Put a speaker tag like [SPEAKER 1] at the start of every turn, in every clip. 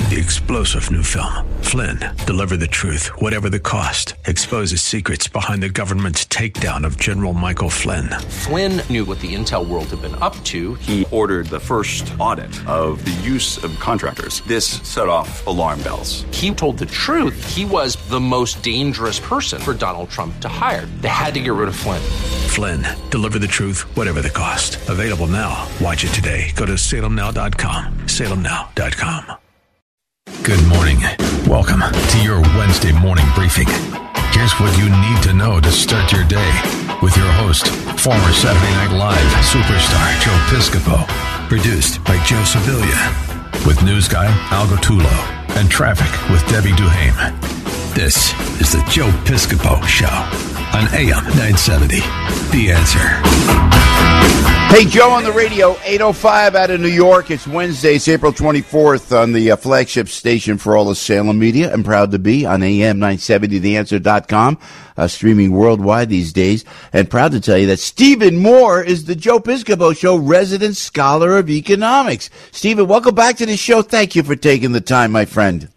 [SPEAKER 1] the explosive new film, Flynn, Deliver the Truth, Whatever the Cost, exposes secrets behind the government's takedown of General Michael Flynn.
[SPEAKER 2] Flynn knew what the intel world had been up to.
[SPEAKER 3] He ordered the first audit of the use of contractors. This set off alarm bells.
[SPEAKER 2] He told the truth. He was the most dangerous person for Donald Trump to hire. They had to get rid of Flynn.
[SPEAKER 1] Flynn, Deliver the Truth, Whatever the Cost. Available now. Watch it today. Go to salemnow.com. salemnow.com.
[SPEAKER 4] Good morning. Welcome to your Wednesday morning briefing. Here's what you need to know to start your day with your host, former Saturday Night Live superstar Joe Piscopo. Produced by Joe Sevilla. With news guy Al Gottulo and traffic with Debbie Duhame. This is the Joe Piscopo Show on AM 970. The Answer.
[SPEAKER 5] Hey, Joe on the radio, 8:05 out of New York. It's Wednesday, it's April 24th on the flagship station for all of Salem media. I'm proud to be on AM 970, theanswer.com, streaming worldwide these days. And proud to tell you that Stephen Moore is the Joe Piscopo Show resident scholar of economics. Stephen, welcome back to the show. Thank you for taking the time, my friend.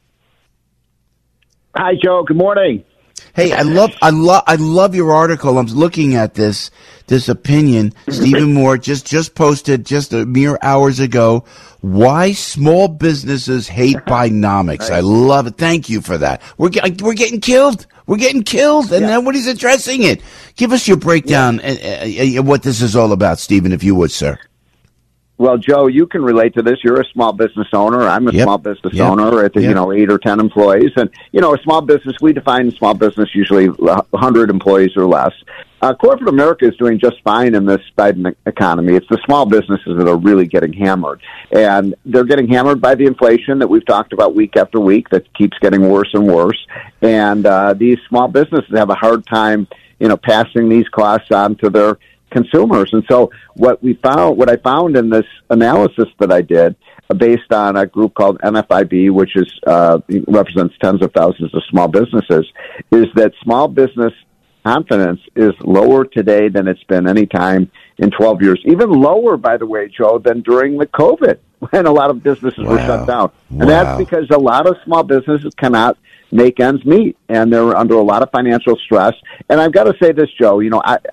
[SPEAKER 6] Hi, Joe. Good morning.
[SPEAKER 5] Hey, I love your article. I'm looking at this opinion. Stephen Moore just posted just a mere hours ago. Why small businesses hate Bidenomics. I love it. Thank you for that. We're getting killed. We're getting killed, and nobody's addressing it. Give us your breakdown what this is all about, Stephen, if you would, sir.
[SPEAKER 6] Well, Joe, you can relate to this. You're a small business owner. I'm a small business owner at 8 or 10 employees. And, a small business, we define small business usually 100 employees or less. Corporate America is doing just fine in this Biden economy. It's the small businesses that are really getting hammered. And they're getting hammered by the inflation that we've talked about week after week that keeps getting worse and worse. And these small businesses have a hard time, passing these costs on to their consumers. And so what I found in this analysis that I did based on a group called NFIB, which is represents tens of thousands of small businesses, is that small business confidence is lower today than it's been any time in 12 years. Even lower, by the way, Joe, than during the COVID when a lot of businesses were shut down. And that's because a lot of small businesses cannot make ends meet, and they're under a lot of financial stress. And I've got to say this, Joe,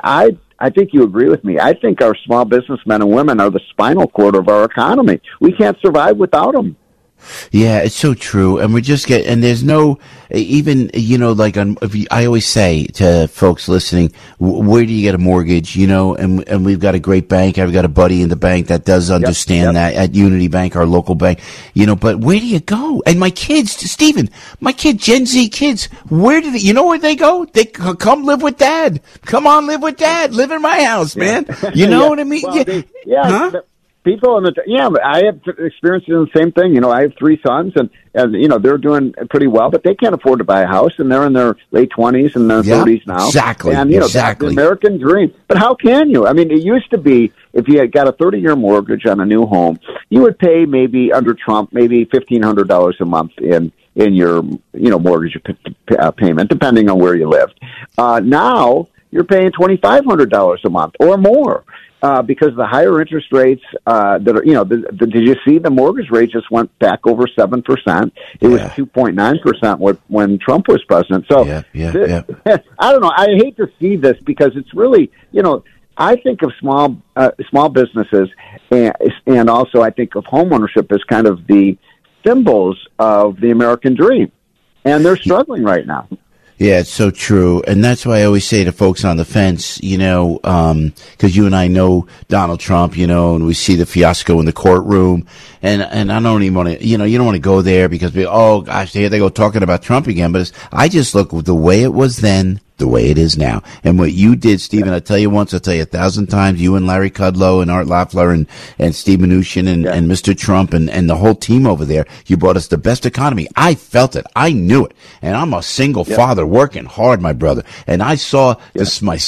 [SPEAKER 6] I think you agree with me. I think our small businessmen and women are the spinal cord of our economy. We can't survive without them.
[SPEAKER 5] Yeah, it's so true. And and there's no, even, I always say to folks listening, where do you get a mortgage, and we've got a great bank. I've got a buddy in the bank that does understand that at Unity Bank, our local bank, but where do you go? And my kids, Stephen, Gen Z kids, where they go? They come live with dad. Come on, live with dad. Live in my house, man. You know what I mean?
[SPEAKER 6] Well, people I have experienced the same thing. I have 3 sons, and they're doing pretty well, but they can't afford to buy a house, and they're in their late 20s and their 30s now.
[SPEAKER 5] Exactly.
[SPEAKER 6] And that's the American dream. But how can you? I mean, it used to be if you had got a 30-year mortgage on a new home, you would pay maybe under Trump maybe $1,500 a month in your mortgage payment, depending on where you lived. Now you're paying $2,500 a month or more. Because the higher interest rates that are, did you see the mortgage rate just went back over 7%? It was 2.9% when Trump was president. So I don't know. I hate to see this because it's really, I think of small businesses and also I think of homeownership as kind of the symbols of the American dream, and they're struggling right now.
[SPEAKER 5] Yeah, it's so true. And that's why I always say to folks on the fence, because you and I know Donald Trump, and we see the fiasco in the courtroom. And I don't even want to, you don't want to go there because, oh gosh, here they go talking about Trump again. But I just look at the way it was then, the way it is now. And what you did, Stephen, I'll tell you once, I'll tell you 1,000 times, you and Larry Kudlow and Art Lafleur and Steve Mnuchin and Mr. Trump and the whole team over there, you brought us the best economy. I felt it. I knew it. And I'm a single father working hard, my brother. And I saw the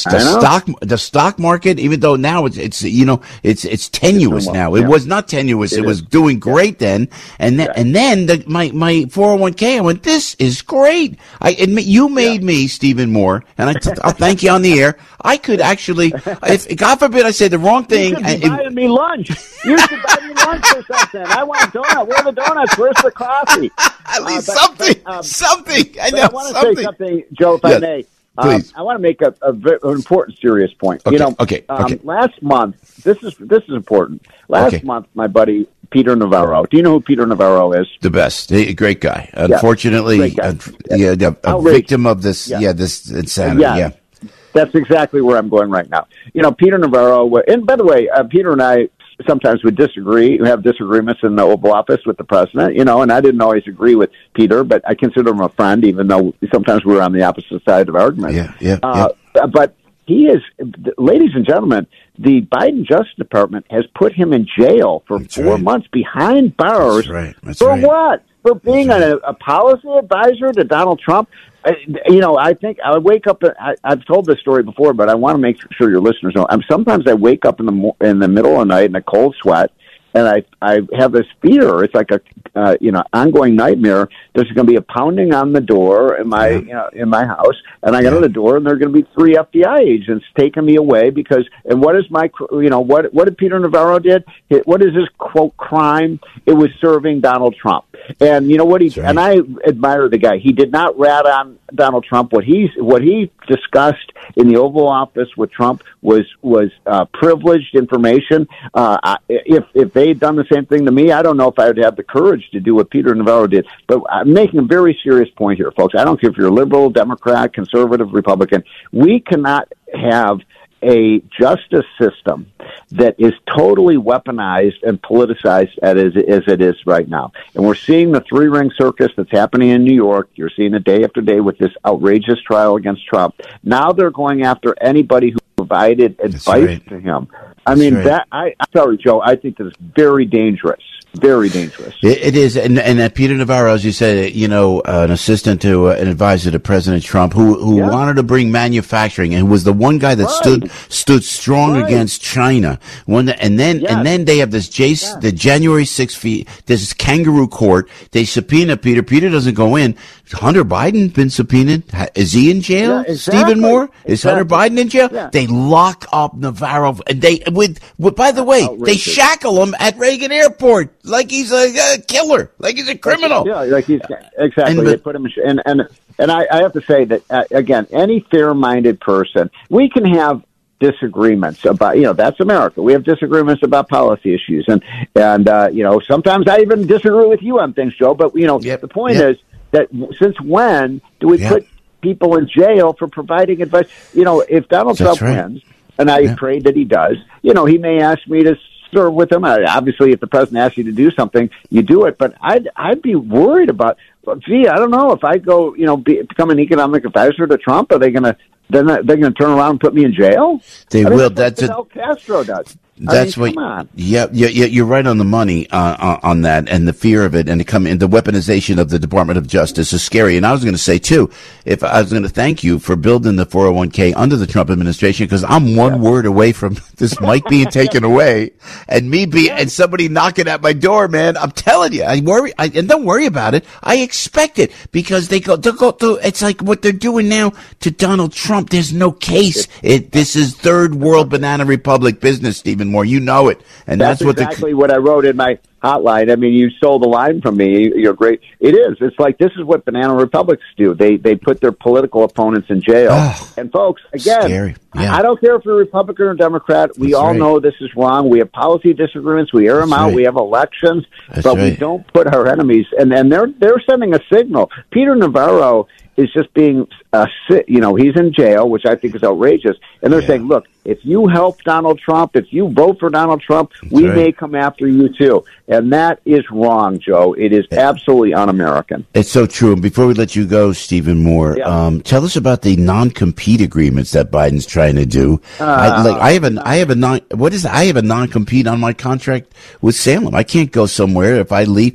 [SPEAKER 5] stock market, even though now it's tenuous now. It was not tenuous. It was doing great then. And then my 401k, I went, this is great. I admit you made me, Stephen Moore, more, and I'll thank you on the air. I could actually, if God forbid I say the wrong thing.
[SPEAKER 6] You should be buying me lunch. You should buy me lunch or something. I want a donut. Where are the donuts? Where's the coffee?
[SPEAKER 5] At least something. I know.
[SPEAKER 6] I want to say something, Joe, if I may.
[SPEAKER 5] Please.
[SPEAKER 6] I want to make an important, serious point.
[SPEAKER 5] Okay.
[SPEAKER 6] Last month, this is important. Last month, my buddy Peter Navarro. Do you know who Peter Navarro is?
[SPEAKER 5] The best, great guy. Unfortunately, a victim of this. This insanity. Yeah.
[SPEAKER 6] That's exactly where I'm going right now. Peter Navarro. And by the way, Peter and I sometimes would disagree. We have disagreements in the Oval Office with the president, and I didn't always agree with Peter, but I consider him a friend, even though sometimes we were on the opposite side of argument. But he is, ladies and gentlemen, the Biden Justice Department has put him in jail for 4 months behind bars.
[SPEAKER 5] That's right.
[SPEAKER 6] What? For being a policy advisor to Donald Trump. I think I wake up. I've told this story before, but I want to make sure your listeners know. Sometimes I wake up in the middle of the night in a cold sweat, and I have this fear. It's like a ongoing nightmare. There's going to be a pounding on the door in my house, and I go to the door, and there are going to be 3 FBI agents taking me away because. And what is what did Peter Navarro did? What is his quote crime? It was serving Donald Trump. And you know what and I admire the guy. He did not rat on Donald Trump. What he discussed in the Oval Office with Trump was privileged information. If they had done the same thing to me, I don't know if I would have the courage to do what Peter Navarro did. But I'm making a very serious point here, folks. I don't care if you're liberal, Democrat, conservative, Republican. We cannot have a justice system that is totally weaponized and politicized as it is right now. And we're seeing the 3-ring circus that's happening in New York. You're seeing it day after day with this outrageous trial against Trump. Now they're going after anybody who provided advice to him. I'm sorry, Joe, I think that is very dangerous. Very dangerous.
[SPEAKER 5] It is, and Peter Navarro, as you said, an assistant to an advisor to President Trump, who wanted to bring manufacturing, and was the one guy that stood strong against China. And then they have this the January 6th this kangaroo court. They subpoena Peter. Peter doesn't go in. Hunter Biden been subpoenaed. Is he in jail?
[SPEAKER 6] Yeah, exactly.
[SPEAKER 5] Stephen Moore? Is Hunter Biden in jail?
[SPEAKER 6] Yeah.
[SPEAKER 5] They lock up Navarro, and by the way, they shackle him at Reagan Airport like he's a killer, like he's a criminal.
[SPEAKER 6] Like he's exactly. They put him in, and I have to say that again, any fair-minded person, we can have disagreements about, that's America. We have disagreements about policy issues, and sometimes I even disagree with you on things, Joe. But the point is that since when do we put people in jail for providing advice? If Donald Trump wins, and I pray that he does, he may ask me to serve with him. Obviously, if the president asks you to do something, you do it. But I'd be worried about. I don't know if I go, become an economic advisor to Trump. Are they going to? They're going to turn around and put me in jail?
[SPEAKER 5] They will.
[SPEAKER 6] That's what Castro does.
[SPEAKER 5] That's what. Come on. Yeah, you're right on the money on that, and the fear of it, and the weaponization of the Department of Justice is scary. And I was going to say too, if I was going to thank you for building the 401k under the Trump administration, because I'm one word away from this mic being taken away, and and somebody knocking at my door, man. I'm telling you, I worry, and don't worry about it. I expect it because they'll go through. It's like what they're doing now to Donald Trump. There's no case. This is third world banana republic business, Stephen Moore. You know it, and that's
[SPEAKER 6] exactly what I wrote in my hotline. I mean, you stole the line from me. You're great. It is. It's like this is what banana republics do. They put their political opponents in jail. And folks, again, I don't care if you're Republican or Democrat. We all know this is wrong. We have policy disagreements. We air them out. We have elections, but we don't put our enemies. And they're sending a signal. Peter Navarro is just being, he's in jail, which I think is outrageous. And they're saying, look, if you help Donald Trump, if you vote for Donald Trump, we may come after you too. And that is wrong, Joe. It is absolutely un-American.
[SPEAKER 5] It's so true. And before we let you go, Stephen Moore, tell us about the non-compete agreements that Biden's trying to do. I have a non-compete on my contract with Salem. I can't go somewhere if I leave.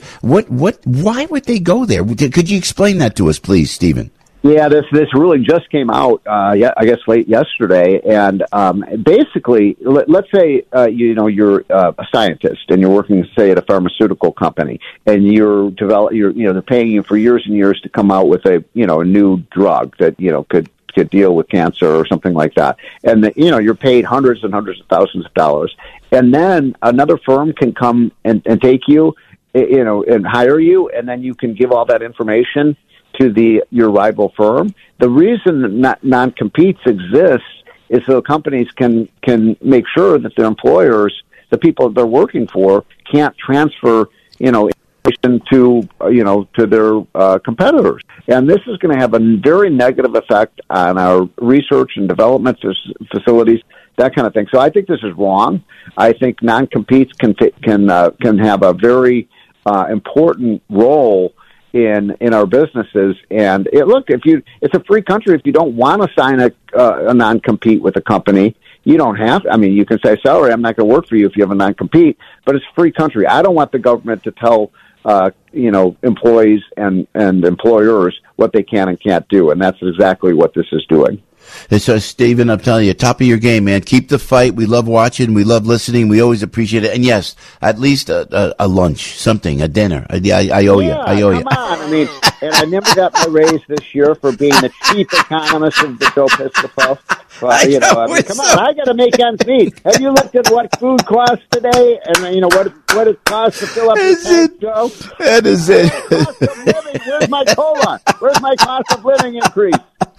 [SPEAKER 5] Why would they go there? Could you explain that to us, please, Stephen?
[SPEAKER 6] Yeah, this really just came out, I guess late yesterday, and basically, let's say you're a scientist and you're working, say, at a pharmaceutical company, and they're paying you for years and years to come out with a new drug that could to deal with cancer or something like that. And, you're paid hundreds and hundreds of thousands of dollars. And then another firm can come and take you, and hire you, and then you can give all that information to your rival firm. The reason non-competes exist is so companies can make sure that their employers, the people they're working for, can't transfer, information to their competitors. And this is going to have a very negative effect on our research and development facilities, that kind of thing. So I think this is wrong. I think non-competes can have a very important role in our businesses. And it's a free country. If you don't want to sign a non-compete with a company, you don't have. I mean, you can say, sorry, I'm not going to work for you if you have a non-compete, but it's a free country. I don't want the government to tell employees and employers what they can and can't do, and that's exactly what this is doing.
[SPEAKER 5] And so, Stephen, I'm telling you, top of your game, man. Keep the fight. We love watching. We love listening. We always appreciate it. And yes, at least a lunch, something, a dinner. I owe you. I owe you.
[SPEAKER 6] Come on. I mean, and I never got my raise this year for being the chief economist of the Joe Piscopo. But, come on, I got to make ends meet. Have you looked at what food costs today? And what it costs to fill up your tank, Joe?
[SPEAKER 5] That is it.
[SPEAKER 6] Cost of living. Where's my COLA? Where's my cost of living increase?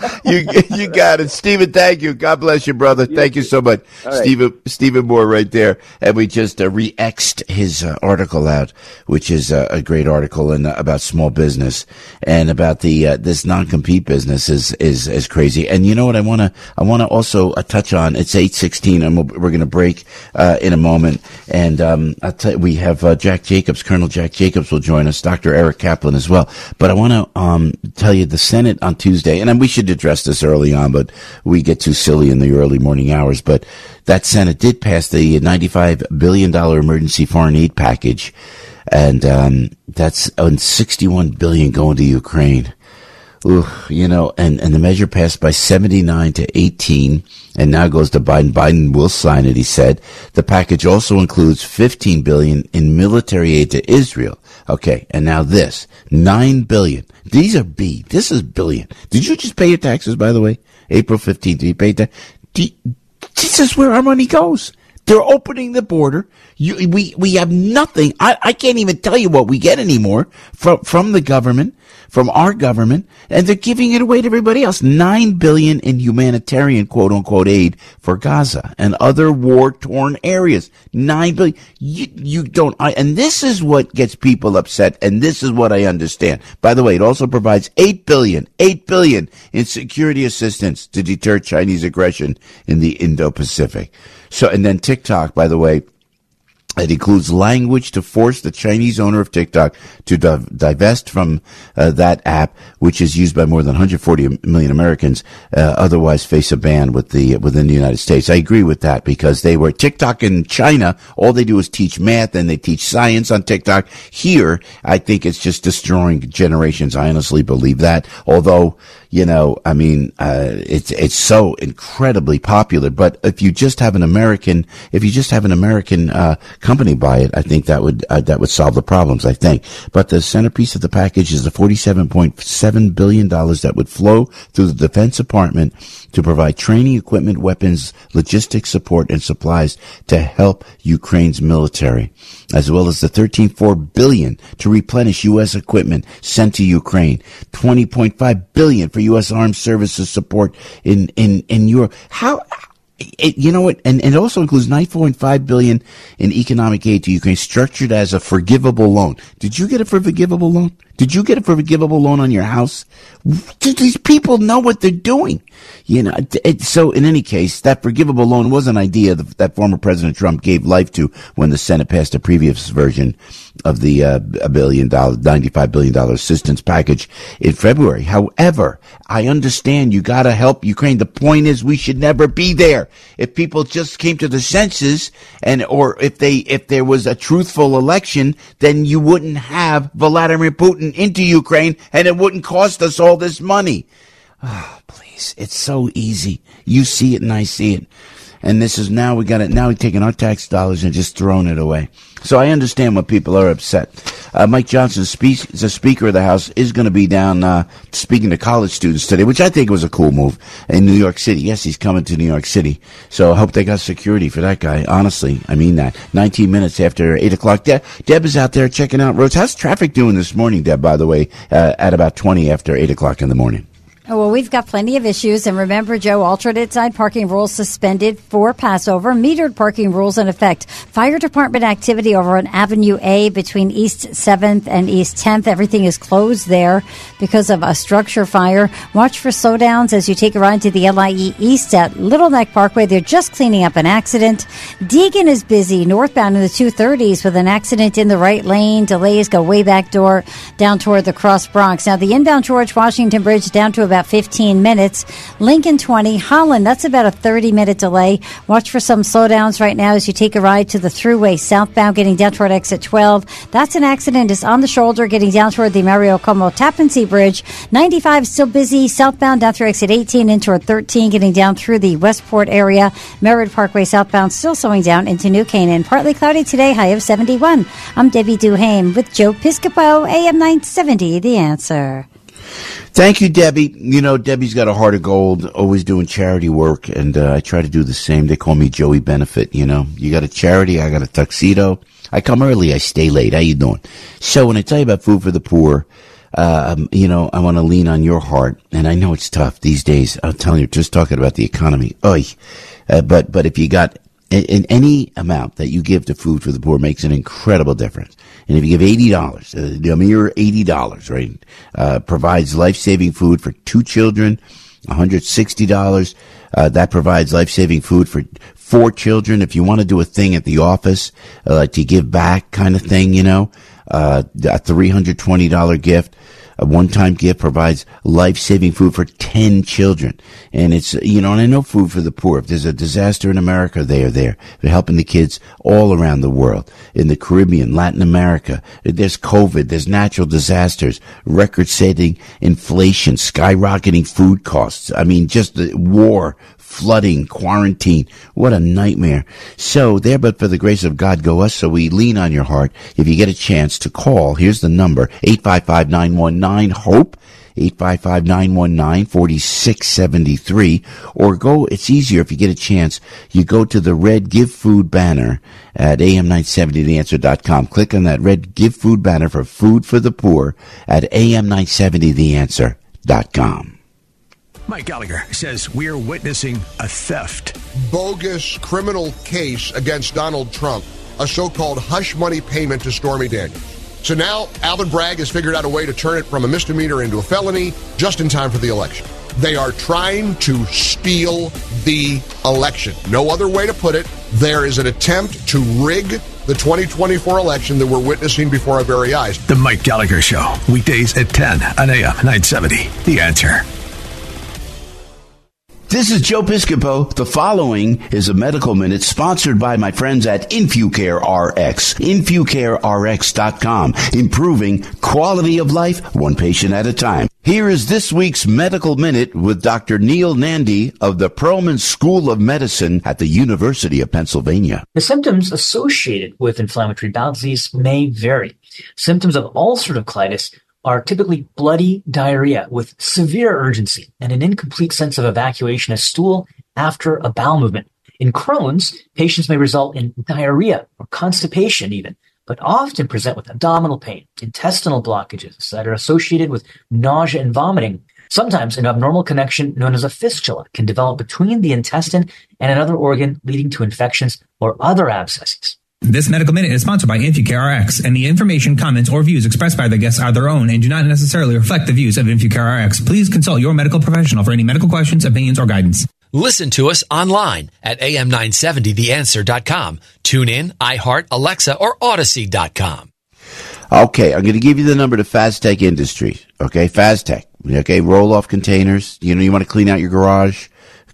[SPEAKER 5] You got it. Stephen, thank you. God bless you, brother. Thank you so much. Right. Stephen Moore right there. And we just re-X'd his article out, which is a great article about small business and about this non-compete business is crazy. And you know what I want to also touch on? It's 8:16 and we're going to break in a moment. And I'll tell you, we have Colonel Jack Jacobs will join us, Dr. Eric Kaplan as well. But I want to tell you the Senate on Tuesday, and we should address this early on, but we get too silly in the early morning hours. But that Senate did pass the $95 billion emergency foreign aid package, and that's $61 billion going to Ukraine. Ooh, and the measure passed by 79 to 18, and now goes to Biden. Biden will sign it, he said. The package also includes $15 billion in military aid to Israel. Okay, and now this, $9 billion. These are B. This is billion. Did you just pay your taxes, by the way? April 15th, did you pay that? This is where our money goes. They're opening the border. We have nothing. I can't even tell you what we get anymore from the government, from our government, and they're giving it away to everybody else. $9 billion in humanitarian quote unquote aid for Gaza and other war-torn areas. $9 billion. You don't. And this is what gets people upset, and this is what I understand. By the way, it also provides $8 billion in security assistance to deter Chinese aggression in the Indo-Pacific. So, and then TikTok, by the way, it includes language to force the Chinese owner of TikTok to divest from that app, which is used by more than 140 million Americans, otherwise face a ban within the United States. I agree with that because TikTok in China, all they do is teach math and they teach science on TikTok. Here, I think it's just destroying generations. I honestly believe that. Although, it's so incredibly popular. But if you just have an American company buy it, I think that would solve the problems, I think. But the centerpiece of the package is the $47.7 billion that would flow through the Defense Department to provide training, equipment, weapons, logistics support, and supplies to help Ukraine's military, as well as the $13.4 billion to replenish U.S. equipment sent to Ukraine, $20.5 billion for U.S. Armed Services support in Europe. You know what? And it also includes $9.5 billion in economic aid to Ukraine, structured as a forgivable loan. Did you get it for a forgivable loan? Did you get a forgivable loan on your house? Do these people know what they're doing? So in any case, that forgivable loan was an idea that former President Trump gave life to when the Senate passed a previous version of the $95 billion assistance package in February. However, I understand you got to help Ukraine. The point is, we should never be there. If people just came to the senses, or if there was a truthful election, then you wouldn't have Vladimir Putin into Ukraine, and it wouldn't cost us all this money. Oh, please. It's so easy. You see it and I see it. And this is now we're taking our tax dollars and just throwing it away. So I understand when people are upset. Mike Johnson, the Speaker of the House, is going to be down speaking to college students today, which I think was a cool move in New York City. Yes, he's coming to New York City. So I hope they got security for that guy. Honestly, I mean that. 19 minutes after 8 o'clock. Deb is out there checking out roads. How's traffic doing this morning, Deb, by the way, at about 20 after 8 o'clock in the morning?
[SPEAKER 7] Oh, well, we've got plenty of issues. And remember, Joe, alternate side parking rules suspended for Passover. Metered parking rules in effect. Fire department activity over on Avenue A between East 7th and East 10th. Everything is closed there because of a structure fire. Watch for slowdowns as you take a ride to the LIE East at Little Neck Parkway. They're just cleaning up an accident. Deegan is busy northbound in the 230s with an accident in the right lane. Delays go way back door down toward the Cross Bronx. Now, the inbound George Washington Bridge down to about 15 minutes. Lincoln 20, Holland, that's about a 30-minute delay. Watch for some slowdowns right now as you take a ride to the Thruway southbound getting down toward exit 12. That's an accident. It's on the shoulder getting down toward the Mario Como Tappan Zee Bridge. 95 still busy southbound down through exit 18 into toward 13 getting down through the Westport area. Merritt Parkway southbound still slowing down into New Canaan. Partly cloudy today, high of 71. I'm Debbie Duhame with Joe Piscopo, AM 970, The Answer.
[SPEAKER 5] Thank you, Debbie. You know, Debbie's got a heart of gold, always doing charity work, and I try to do the same. They call me Joey Benefit, you know. You got a charity, I got a tuxedo. I come early, I stay late. How you doing? So when I tell you about Food for the Poor, you know, I want to lean on your heart, and I know it's tough these days. I'm telling you, just talking about the economy. But if you got in any amount that you give to Food for the Poor makes an incredible difference. And if you give $80, a mere $80, right, provides life-saving food for 2 children, $160. That provides life-saving food for 4 children. If you want to do a thing at the office, like to give back kind of thing, you know, a $320 gift. A one-time gift provides life-saving food for 10 children. And it's, you know, and I know Food for the Poor. If there's a disaster in America, they are there. They're helping the kids all around the world. In the Caribbean, Latin America. There's COVID. There's natural disasters. Record-setting inflation. Skyrocketing food costs. I mean, just the war. Flooding, quarantine, what a nightmare. So there, but for the grace of God go us, so we lean on your heart. If you get a chance to call, here's the number, 855-919-HOPE, 855-919-4673, or go, it's easier if you get a chance, you go to the red Give Food banner at am970theanswer.com. Click on that red Give Food banner for Food for the Poor at am970theanswer.com.
[SPEAKER 1] Mike Gallagher says we're witnessing a theft.
[SPEAKER 8] Bogus criminal case against Donald Trump, a so-called hush money payment to Stormy Daniels. So now Alvin Bragg has figured out a way to turn it from a misdemeanor into a felony just in time for the election. They are trying to steal the election. No other way to put it. There is an attempt to rig the 2024 election that we're witnessing before our very eyes.
[SPEAKER 1] The Mike Gallagher Show, weekdays at 10 on AM 970. The Answer.
[SPEAKER 5] This is Joe Piscopo. The following is a Medical Minute sponsored by my friends at InfuCare RX. InfuCareRx.com. Improving quality of life, one patient at a time. Here is this week's Medical Minute with Dr. Neil Nandi of the Perelman School of Medicine at the University of Pennsylvania.
[SPEAKER 9] The symptoms associated with inflammatory bowel disease may vary. Symptoms of ulcerative colitis are typically bloody diarrhea with severe urgency and an incomplete sense of evacuation as stool after a bowel movement. In Crohn's, patients may result in diarrhea or constipation even, but often present with abdominal pain, intestinal blockages that are associated with nausea and vomiting. Sometimes an abnormal connection known as a fistula can develop between the intestine and another organ, leading to infections or other abscesses.
[SPEAKER 10] This Medical Minute is sponsored by InfuCare RX, and the information, comments, or views expressed by the guests are their own and do not necessarily reflect the views of InfuCare RX. Please consult your medical professional for any medical questions, opinions, or guidance.
[SPEAKER 11] Listen to us online at am970theanswer.com. Tune in, iHeart, Alexa, or Odyssey.com.
[SPEAKER 5] Okay, I'm going to give you the number to Faztech Industries. Okay, Faztech. Okay, roll-off containers. You know, you want to clean out your garage.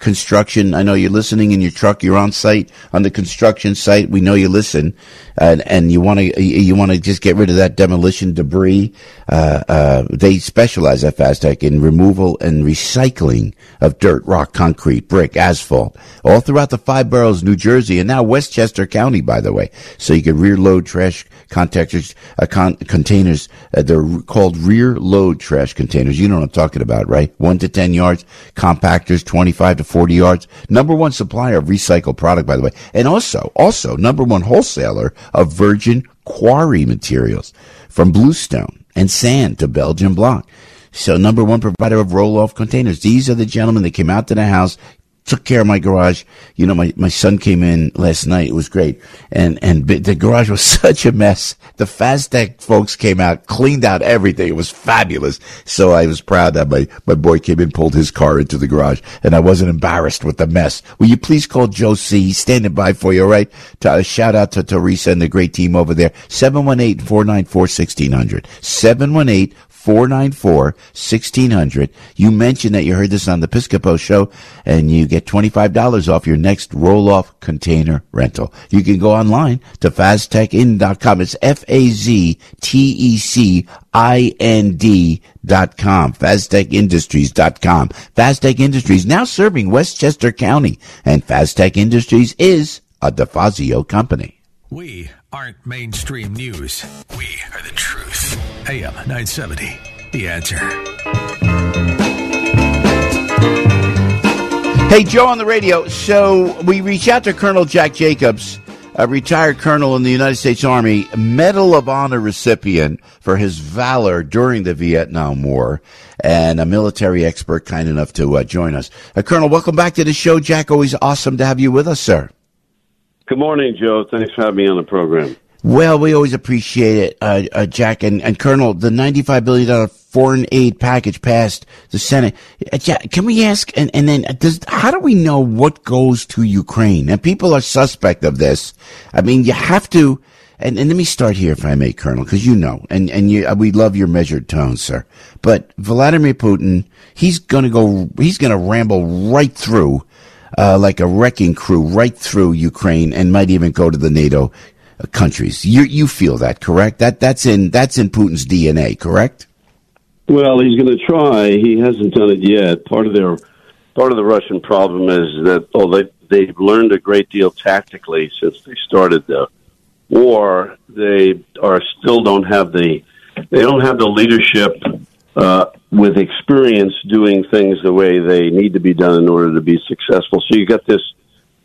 [SPEAKER 5] construction. I know you're listening in your truck. You're on site, on the construction site. We know you listen, and you want to just get rid of that demolition debris. They specialize at Fastech in removal and recycling of dirt, rock, concrete, brick, asphalt, all throughout the 5 boroughs, New Jersey, and now Westchester County, by the way. So you can rear load trash containers. They're called rear load trash containers. You know what I'm talking about, right? 1 to 10 yards, compactors, 25 to 40 yards. Number one supplier of recycled product, by the way. And also number one wholesaler of virgin quarry materials, from bluestone and sand to Belgian block. So number one provider of roll-off containers. These are the gentlemen that came out to the house, took care of my garage. You know, my son came in last night. It was great. And the garage was such a mess. The Fastech folks came out, cleaned out everything. It was fabulous. So I was proud that my boy came in, pulled his car into the garage, and I wasn't embarrassed with the mess. Will you please call Joe C? He's standing by for you, all right? Shout out to Teresa and the great team over there. 718-494-1600. 718-494-1600. You mentioned that you heard this on the Piscopo show, and you get $25 off your next roll-off container rental. You can go online to FazTechInd.com. It's FazTechInd.com. FazTechIndustries.com. Faztech Industries, now serving Westchester County, and Faztech Industries is a DeFazio company.
[SPEAKER 1] We aren't mainstream news. We are the truth. AM 970, The Answer.
[SPEAKER 5] Hey, Joe on the radio. So we reach out to Colonel Jack Jacobs, a retired colonel in the United States Army, Medal of Honor recipient for his valor during the Vietnam War, and a military expert kind enough to join us. Colonel, welcome back to the show. Jack, always awesome to have you with us, sir.
[SPEAKER 12] Good morning, Joe. Thanks for having me on the program.
[SPEAKER 5] Well, we always appreciate it, Jack. And Colonel, the $95 billion foreign aid package passed the Senate. Jack, can we ask, and then how do we know what goes to Ukraine? And people are suspect of this. I mean, you have to, and let me start here, if I may, Colonel, because you know, and we love your measured tone, sir. But Vladimir Putin, he's gonna ramble right through, like a wrecking crew, right through Ukraine, and might even go to the NATO countries. You feel that, correct? That's in Putin's DNA, correct?
[SPEAKER 12] Well, he's going to try. He hasn't done it yet. Part of the Russian problem is that they've learned a great deal tactically since they started the war. They don't have the leadership with experience doing things the way they need to be done in order to be successful. So you get this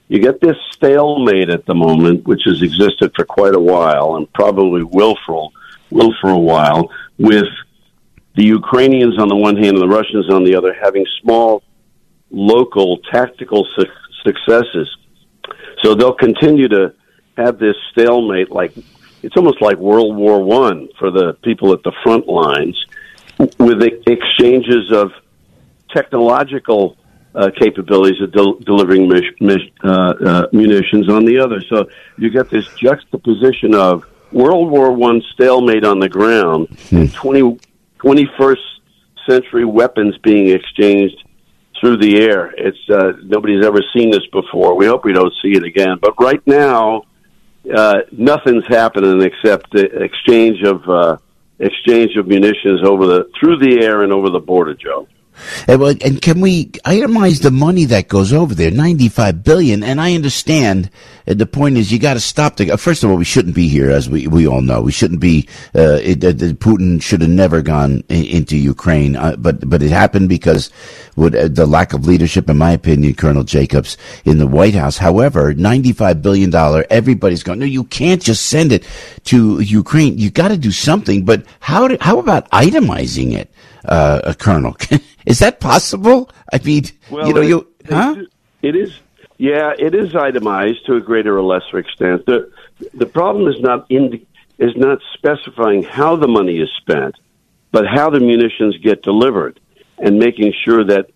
[SPEAKER 12] stalemate at the moment, which has existed for quite a while and probably will for a while, with the Ukrainians on the one hand and the Russians on the other having small local tactical successes. So they'll continue to have this stalemate, like it's almost like World War I for the people at the front lines, with exchanges of technological capabilities of delivering munitions on the other. So you get this juxtaposition of World War I stalemate on the ground and 21st century weapons being exchanged through the air. It's nobody's ever seen this before. We hope we don't see it again. But right now, nothing's happening except the exchange of munitions through the air and over the border, Joe.
[SPEAKER 5] And can we itemize the money that goes over there? $95 billion. And I understand the point is you got to stop first of all, we shouldn't be here, as we all know. We shouldn't be, Putin should have never gone into Ukraine. But it happened because with the lack of leadership, in my opinion, Colonel Jacobs, in the White House. However, $95 billion, everybody's going, no, you can't just send it to Ukraine. You got to do something. But how about itemizing it? Colonel, is that possible? I mean, it is. Yeah, it is itemized to a greater or lesser extent. The problem is not specifying how the money is spent, but how the munitions get delivered, and making sure that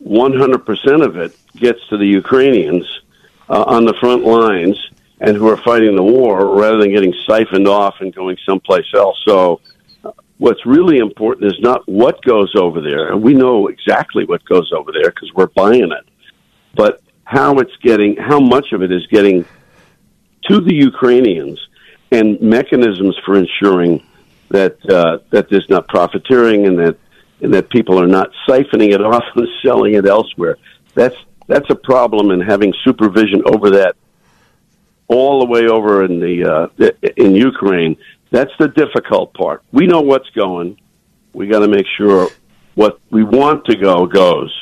[SPEAKER 5] 100% of it gets to the Ukrainians on the front lines and who are fighting the war, rather than getting siphoned off and going someplace else. So what's really important is not what goes over there, and we know exactly what goes over there because we're buying it.
[SPEAKER 12] but how much of it is getting to the Ukrainians, and mechanisms for ensuring that there's not profiteering and that people are not siphoning it off and selling it elsewhere. That's a problem, and having supervision over that all the way over in in Ukraine. That's the difficult part. We know what's going. We got to make sure what we want to go goes.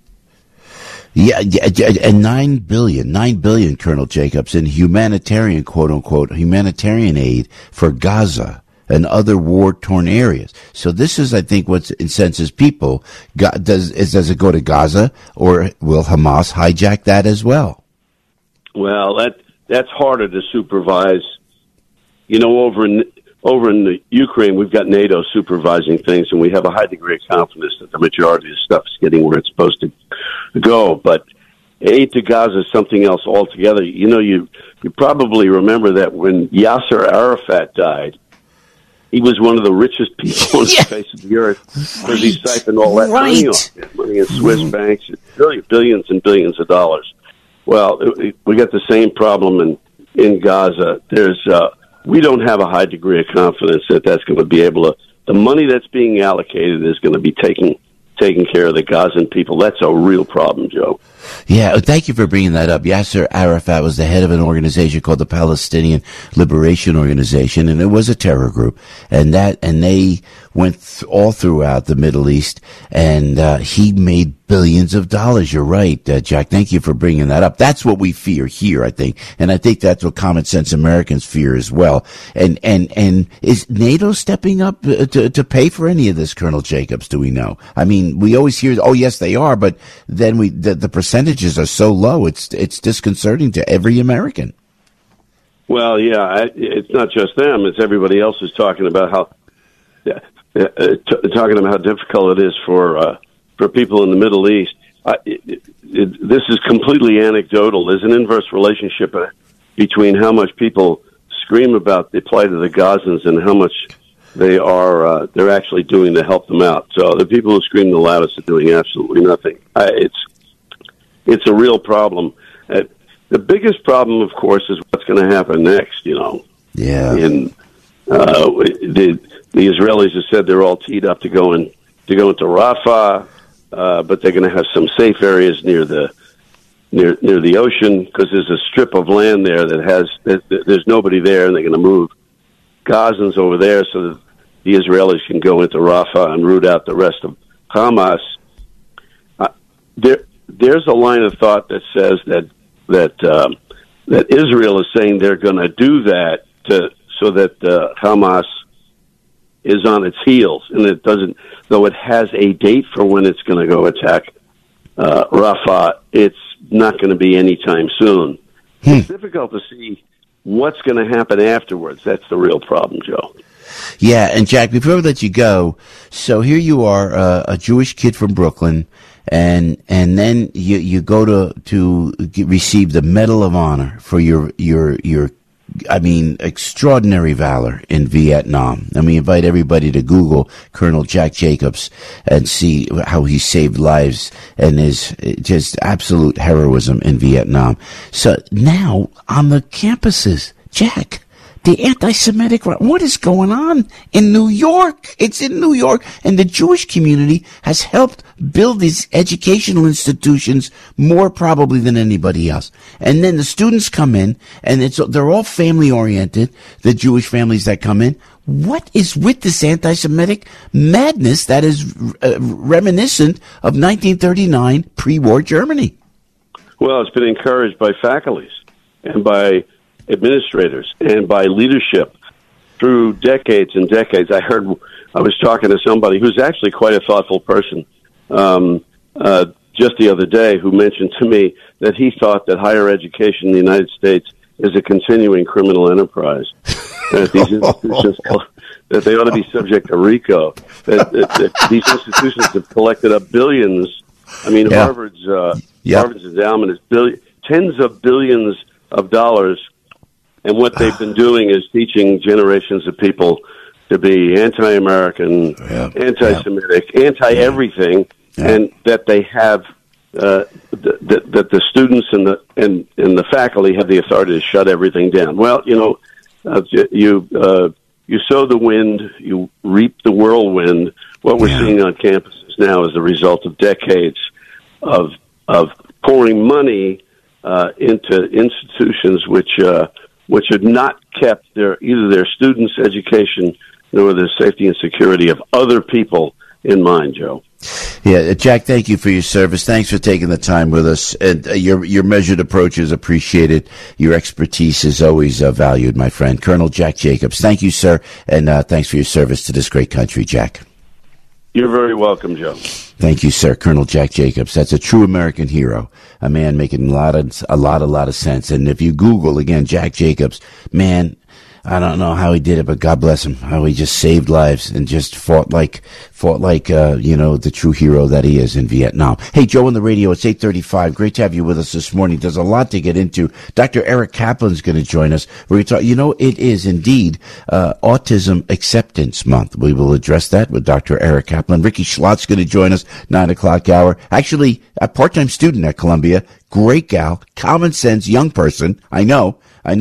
[SPEAKER 5] Yeah, and $9 billion, Colonel Jacobs, in humanitarian, quote unquote, humanitarian aid for Gaza and other war-torn areas. So this is, I think, what incenses people. Does it go to Gaza, or will Hamas hijack that as well?
[SPEAKER 12] Well, that's harder to supervise. You know, over in the Ukraine, we've got NATO supervising things, and we have a high degree of confidence that the majority of stuff is getting where it's supposed to go. But aid to Gaza is something else altogether. You know, you probably remember that when Yasser Arafat died, he was one of the richest people on the face of the earth because he siphoned all that money off. Money in Swiss banks, billions and billions of dollars. Well, we got the same problem in Gaza. We don't have a high degree of confidence that that's going to be able to. The money that's being allocated is going to be taking care of the Gazan people. That's a real problem, Joe.
[SPEAKER 5] Yeah, thank you for bringing that up. Yasser Arafat was the head of an organization called the Palestinian Liberation Organization, and it was a terror group. And they went all throughout the Middle East, and he made billions of dollars. You're right, Jack. Thank you for bringing that up. That's what we fear here, I think, and I think that's what common sense Americans fear as well. And is NATO stepping up to pay for any of this, Colonel Jacobs? Do we know? I mean, we always hear, oh yes, they are, but then the percentages are so low. It's disconcerting to every American.
[SPEAKER 12] Well, yeah, it's not just them; it's everybody else who's talking about how difficult it is for people in the Middle East. This is completely anecdotal. There's an inverse relationship between how much people scream about the plight of the Gazans and how much they're actually doing to help them out. So the people who scream the loudest are doing absolutely nothing. It's a real problem. The biggest problem, of course, is what's going to happen next. You know, the Israelis have said they're all teed up to go into Rafah, but they're going to have some safe areas near the ocean because there's a strip of land there there's nobody there, and they're going to move Gazans over there so that the Israelis can go into Rafah and root out the rest of Hamas. There's a line of thought that says that Israel is saying they're going to do that so that Hamas is on its heels, and it doesn't. Though it has a date for when it's going to go attack Rafah, it's not going to be anytime soon. It's difficult to see what's going to happen afterwards. That's the real problem, Joe.
[SPEAKER 5] Yeah, and Jack, before we let you go, so here you are, a Jewish kid from Brooklyn, and then you go to receive the Medal of Honor for your extraordinary valor in Vietnam. And we invite everybody to Google Colonel Jack Jacobs and see how he saved lives and his just absolute heroism in Vietnam. So now on the campuses, Jack, the anti-Semitic, what is going on in New York? It's in New York, and the Jewish community has helped build these educational institutions more probably than anybody else. And then the students come in, and they're all family-oriented, the Jewish families that come in. What is with this anti-Semitic madness that is reminiscent of 1939 pre-war Germany?
[SPEAKER 12] Well, it's been encouraged by faculties and by administrators and by leadership through decades and decades. I was talking to somebody who's actually quite a thoughtful person just the other day, who mentioned to me that he thought that higher education in the United States is a continuing criminal enterprise. That these institutions, that they ought to be subject to RICO. That these institutions have collected up billions. I mean, Harvard's endowment is tens of billions of dollars. And what they've been doing is teaching generations of people to be anti-American, anti-Semitic, anti-everything, and that they have that the students and the faculty have the authority to shut everything down. Well, you sow the wind, you reap the whirlwind. What we're seeing on campuses now is the result of decades of pouring money into institutions which have not kept either their students' education nor the safety and security of other people in mind, Joe.
[SPEAKER 5] Yeah, Jack, thank you for your service. Thanks for taking the time with us. And your measured approach is appreciated. Your expertise is always valued, my friend. Colonel Jack Jacobs, thank you, sir, and thanks for your service to this great country, Jack.
[SPEAKER 12] You're very welcome, Joe.
[SPEAKER 5] Thank you, sir. Colonel Jack Jacobs. That's a true American hero, a man making a lot of sense. And if you Google, again, Jack Jacobs, man, I don't know how he did it, but God bless him, how he just saved lives and just fought like the true hero that he is in Vietnam. Hey, Joe on the radio, it's 8:35. Great to have you with us this morning. There's a lot to get into. Dr. Eric Kaplan's going to join us. We're going to talk, it is indeed Autism Acceptance Month. We will address that with Dr. Eric Kaplan. Ricky Schlot's going to join us, 9 o'clock hour. Actually, a part-time student at Columbia. Great gal, common sense, young person. I know,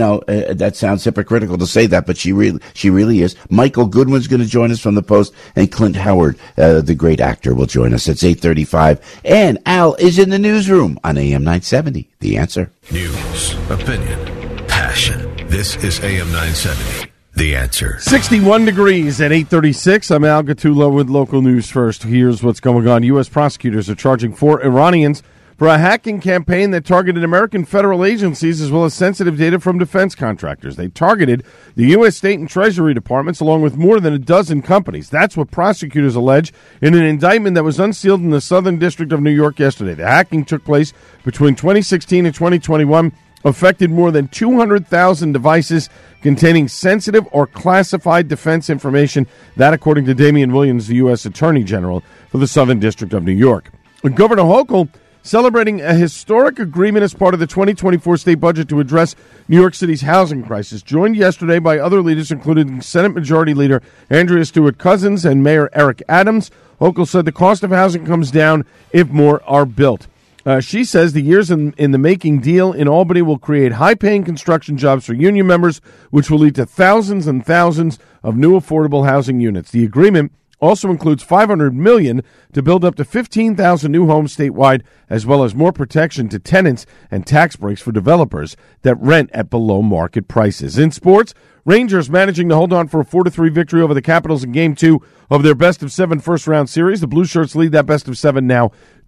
[SPEAKER 5] that sounds hypocritical to say that, but she really is. Michael Goodwin's going to join us from the Post, and Clint Howard, the great actor, will join us. It's 8:35, and Al is in the newsroom on AM 970. The Answer.
[SPEAKER 4] News, opinion, passion. This is AM 970. The Answer.
[SPEAKER 13] 61 degrees at 8:36. I'm Al Gattullo with local news first. Here's what's going on. U.S. prosecutors are charging 4 Iranians for a hacking campaign that targeted American federal agencies as well as sensitive data from defense contractors. They targeted the U.S. State and Treasury Departments along with more than a dozen companies. That's what prosecutors allege in an indictment that was unsealed in the Southern District of New York yesterday. The hacking took place between 2016 and 2021, affected more than 200,000 devices containing sensitive or classified defense information. That, according to Damian Williams, the U.S. Attorney General for the Southern District of New York. Governor Hochul celebrating a historic agreement as part of the 2024 state budget to address New York City's housing crisis, joined yesterday by other leaders, including Senate Majority Leader Andrea Stewart-Cousins and Mayor Eric Adams. Hochul said the cost of housing comes down if more are built. She says the years in the making deal in Albany will create high-paying construction jobs for union members, which will lead to thousands and thousands of new affordable housing units. The agreement also includes $500 million to build up to 15,000 new homes statewide, as well as more protection to tenants and tax breaks for developers that rent at below market prices. In sports, Rangers managing to hold on for a 4-3 victory over the Capitals in Game 2 of their best-of-7 first-round series. The Blue Shirts lead that best-of-7 now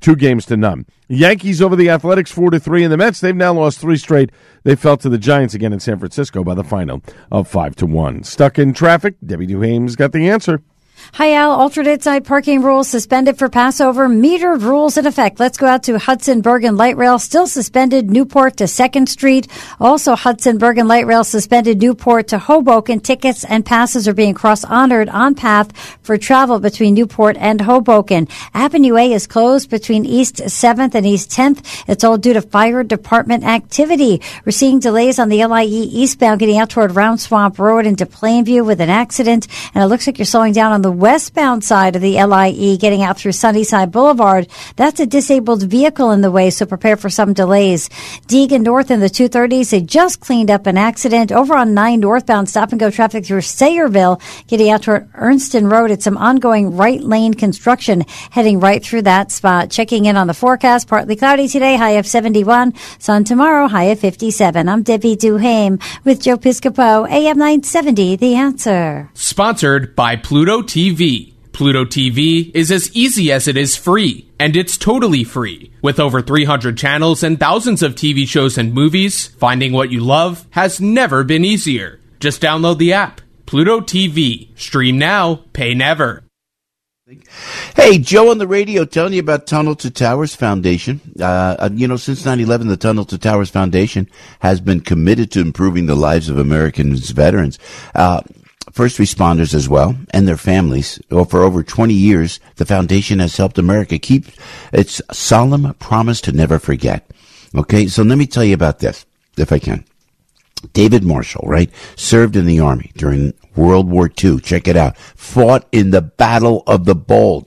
[SPEAKER 13] 2-0. Yankees over the Athletics 4-3, and the Mets, they've now lost 3 straight. They fell to the Giants again in San Francisco by the final of 5-1. Stuck in traffic, Debbie Duhame's got the answer.
[SPEAKER 7] Hi, Al. Alternate side parking rules suspended for Passover. Metered rules in effect. Let's go out to Hudson Bergen Light Rail. Still suspended Newport to 2nd Street. Also, Hudson Bergen Light Rail suspended Newport to Hoboken. Tickets and passes are being cross-honored on path for travel between Newport and Hoboken. Avenue A is closed between East 7th and East 10th. It's all due to fire department activity. We're seeing delays on the LIE eastbound getting out toward Round Swamp Road into Plainview with an accident. And it looks like you're slowing down on the westbound side of the LIE getting out through Sunnyside Boulevard. That's a disabled vehicle in the way, so prepare for some delays. Deegan North in the 230s, they just cleaned up an accident. Over on 9 northbound, stop-and-go traffic through Sayreville getting out toward Ernston Road. It's some ongoing right lane construction heading right through that spot. Checking in on the forecast, partly cloudy today, high of 71. Sun tomorrow, high of 57. I'm Debbie Duhame with Joe Piscopo, AM 970, The Answer.
[SPEAKER 14] Sponsored by Pluto TV. Pluto TV is as easy as it is free, and it's totally free. With over 300 channels and thousands of TV shows and movies, finding what you love has never been easier. Just download the app. Pluto TV. Stream now, pay never.
[SPEAKER 5] Hey, Joe on the radio telling you about Tunnel to Towers Foundation. Since 9/11, the Tunnel to Towers Foundation has been committed to improving the lives of Americans veterans. First responders as well, and their families. For over 20 years, the foundation has helped America keep its solemn promise to never forget. Okay, so let me tell you about this, if I can. David Marshall, right, served in the Army during World War II. Check it out. Fought in the Battle of the Bulge.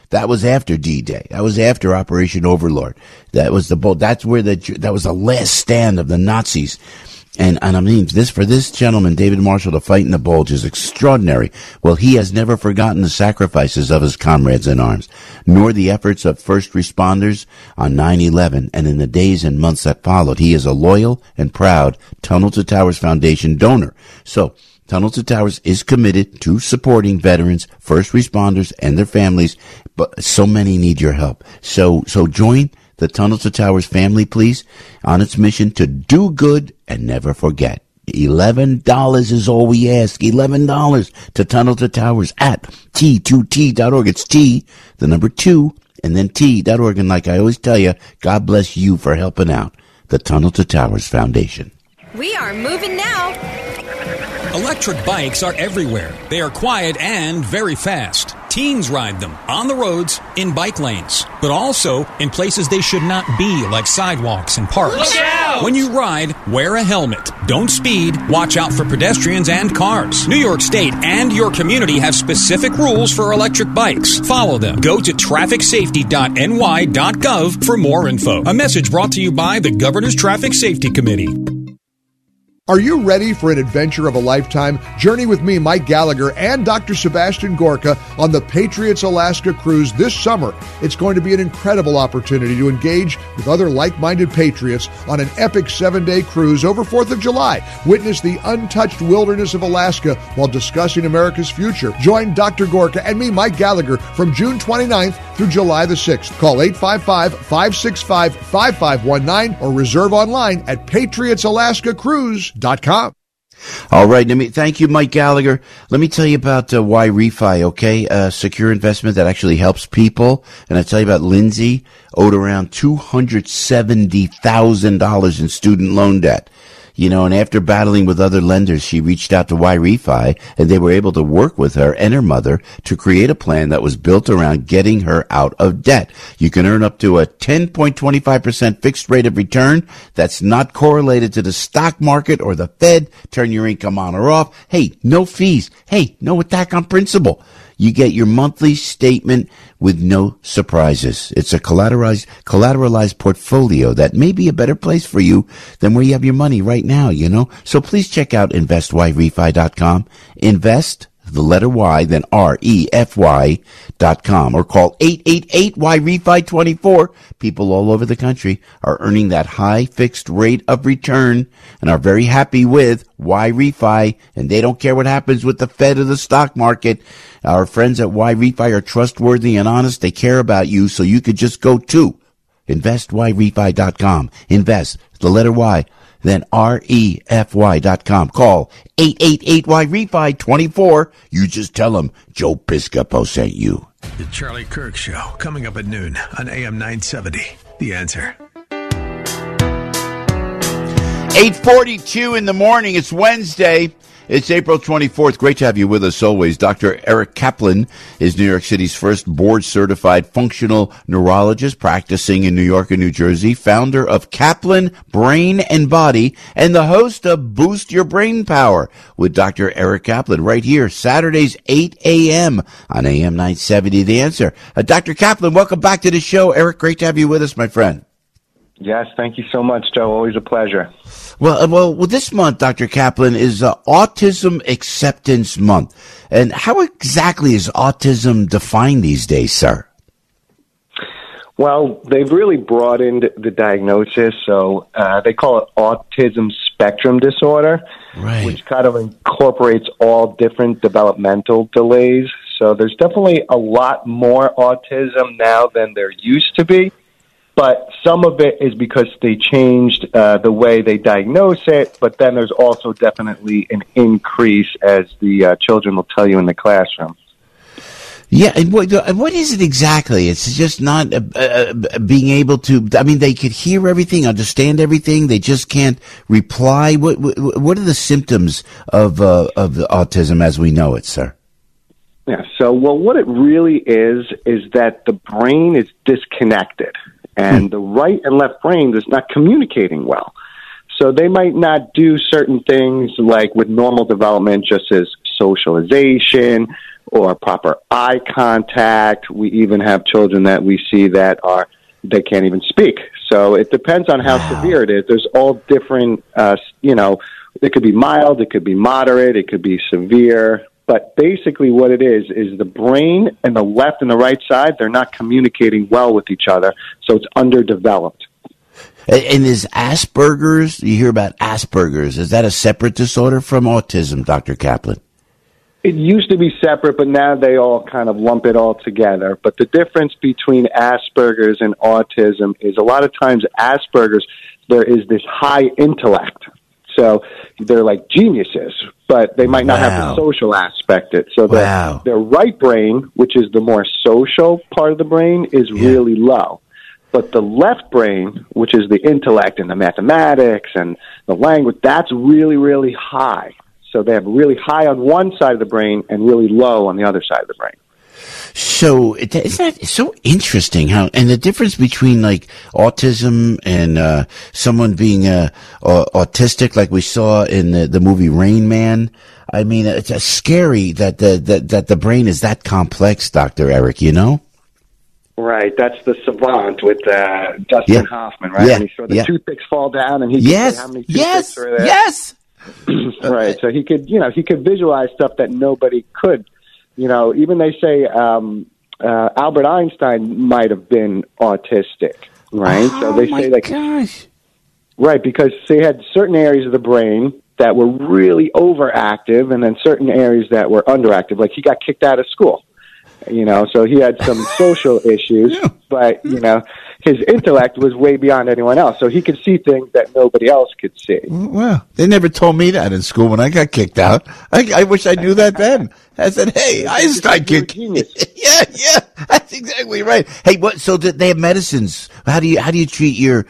[SPEAKER 5] That was after D-Day. That was after Operation Overlord. That was the that was the last stand of the Nazis. And I mean, for this gentleman, David Marshall, to fight in the Bulge is extraordinary. Well, he has never forgotten the sacrifices of his comrades in arms, nor the efforts of first responders on 9/11 and in the days and months that followed. He is a loyal and proud Tunnel to Towers Foundation donor. So, Tunnel to Towers is committed to supporting veterans, first responders, and their families, but so many need your help. So join the Tunnel to Towers family, please, on its mission to do good and never forget. $11 is all we ask. $11 to Tunnel to Towers at T2T.org. It's T, the number 2, and then T.org. And like I always tell you, God bless you for helping out the Tunnel to Towers Foundation.
[SPEAKER 15] We are moving now.
[SPEAKER 16] Electric bikes are everywhere. They are quiet and very fast. Teens ride them on the roads, in bike lanes, but also in places they should not be, like sidewalks and parks.
[SPEAKER 15] Look out!
[SPEAKER 16] When you ride, wear a helmet. Don't speed. Watch out for pedestrians and cars. New York State and your community have specific rules for electric bikes. Follow them. Go to trafficsafety.ny.gov for more info. A message brought to you by the Governor's Traffic Safety Committee.
[SPEAKER 8] Are you ready for an adventure of a lifetime? Journey with me, Mike Gallagher, and Dr. Sebastian Gorka on the Patriots Alaska cruise this summer. It's going to be an incredible opportunity to engage with other like-minded patriots on an epic 7-day cruise over 4th of July. Witness the untouched wilderness of Alaska while discussing America's future. Join Dr. Gorka and me, Mike Gallagher, from June 29th through July the 6th. Call 855-565-5519 or reserve online at patriotsalaskacruise.com.
[SPEAKER 5] All right. Thank you, Mike Gallagher. Let me tell you about Y-Refi, okay? Secure investment that actually helps people. And I tell you about Lindsay, owed around $270,000 in student loan debt. You know, and after battling with other lenders, she reached out to Y-Refi, and they were able to work with her and her mother to create a plan that was built around getting her out of debt. You can earn up to a 10.25% fixed rate of return that's not correlated to the stock market or the Fed. Turn your income on or off. Hey, no fees. Hey, no attack on principal. You get your monthly statement with no surprises. It's a collateralized portfolio that may be a better place for you than where you have your money right now, you know. So please check out investyrefi.com. Invest, the letter Y, then REFY.com, or call 888-Y-REFI-24. People all over the country are earning that high fixed rate of return and are very happy with Y-Refi, and they don't care what happens with the Fed or the stock market. Our friends at Y-Refi are trustworthy and honest. They care about you, so you could just go to investyrefi.com. Invest, the letter Y, then REFY.com. Call 888-Y-REFI-24. You just tell them Joe Piscopo sent you.
[SPEAKER 1] The Charlie Kirk Show, coming up at noon on AM 970. The Answer.
[SPEAKER 5] 8:42 in the morning. It's Wednesday. It's April 24th. Great to have you with us always. Dr. Eric Kaplan is New York City's first board-certified functional neurologist practicing in New York and New Jersey, founder of Kaplan Brain and Body, and the host of Boost Your Brain Power with Dr. Eric Kaplan right here, Saturdays, 8 a.m. on AM 970, The Answer. Dr. Kaplan, welcome back to the show. Eric, great to have you with us, my friend.
[SPEAKER 17] Yes, thank you so much, Joe. Always a pleasure.
[SPEAKER 5] Well, this month, Dr. Kaplan, is Autism Acceptance Month. And how exactly is autism defined these days, sir?
[SPEAKER 17] Well, they've really broadened the diagnosis, so they call it autism spectrum disorder,
[SPEAKER 5] right,
[SPEAKER 17] which kind of incorporates all different developmental delays. So there's definitely a lot more autism now than there used to be. But some of it is because they changed the way they diagnose it, but then there's also definitely an increase, as the children will tell you in the classroom.
[SPEAKER 5] Yeah, and what is it exactly? It's just not being able to, I mean, they could hear everything, understand everything, they just can't reply. What are the symptoms of autism as we know it, sir?
[SPEAKER 17] Yeah, so, well, what it really is that the brain is disconnected. And the right and left brain is not communicating well. So they might not do certain things like with normal development, just as socialization, or proper eye contact. We even have children that we see that they can't even speak. So it depends on how severe it is. There's all different, it could be mild, it could be moderate, it could be severe. But basically what it is the brain and the left and the right side, they're not communicating well with each other, so it's underdeveloped.
[SPEAKER 5] And is Asperger's, you hear about Asperger's, is that a separate disorder from autism, Dr. Kaplan?
[SPEAKER 17] It used to be separate, but now they all kind of lump it all together. But the difference between Asperger's and autism is a lot of times Asperger's, there is this high intellect. So they're like geniuses, but they might not have the social aspect. So their right brain, which is the more social part of the brain, is really low. But the left brain, which is the intellect and the mathematics and the language, that's really, really high. So they have really high on one side of the brain and really low on the other side of the brain.
[SPEAKER 5] So isn't that so interesting how, and the difference between like autism and someone being autistic, like we saw in the movie Rain Man. I mean, it's scary that the brain is that complex, Dr. Eric, you know?
[SPEAKER 17] Right, that's the Savant with Dustin Hoffman, right?
[SPEAKER 5] Yeah.
[SPEAKER 17] And he saw the toothpicks fall down, and he could say how many toothpicks are there.
[SPEAKER 5] Yes.
[SPEAKER 17] Right. So he could visualize stuff that nobody could. Even they say Albert Einstein might have been autistic, right? So they say
[SPEAKER 5] gosh.
[SPEAKER 17] Right, because they had certain areas of the brain that were really overactive, and then certain areas that were underactive. Like he got kicked out of school. So he had some social issues, but, his intellect was way beyond anyone else. So he could see things that nobody else could see.
[SPEAKER 5] Well, they never told me that in school when I got kicked out. I wish I knew that then. I said, hey, Einstein kicked. Yeah, that's exactly right. Hey, so they have medicines. How do you treat your